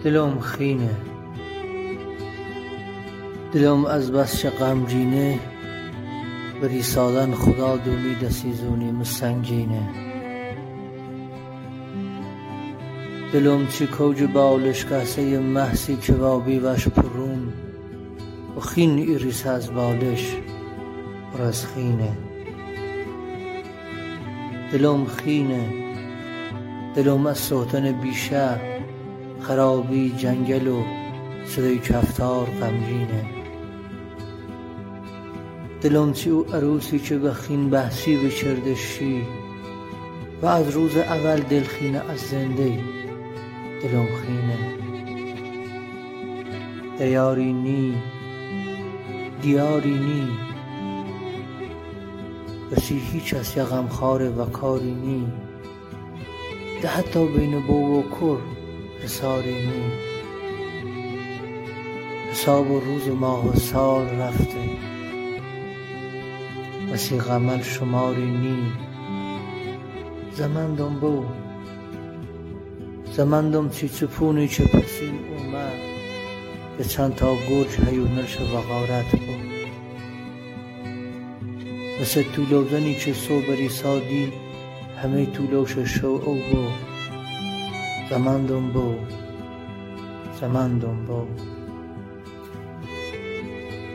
دلم خینه، دلم از بس چه غمگینه، بری سالن خدا دومی دسیزونی مسنگینه. دلم چی کوج بالش کاسه محسی کبابی وش پرون و خین ایریس از بالش پر از خینه. دلم خینه، دلم از سوتن بیشه، خرابی جنگل و صدای کفتار غمگینه. دلم چی او عروسی که به خین بحثی بچردشی و از روز اول دلخینه از زنده دلم خینه. دیاری نی دیاری نی، بسی هیچ از یه غمخوار و کاری نی، ده حتی بین بو و کر حساری نی. حساب و روز و ماه و سال رفته، بسی غمل شماری نی. زمندم بو زمندم چی چپونی چه پسین اومد، به چند تا گرج هیونش و غارت بود. مثل طولوزنی که صبری سادی همه طولوش شو او بو. زمندم بو زمندم بو.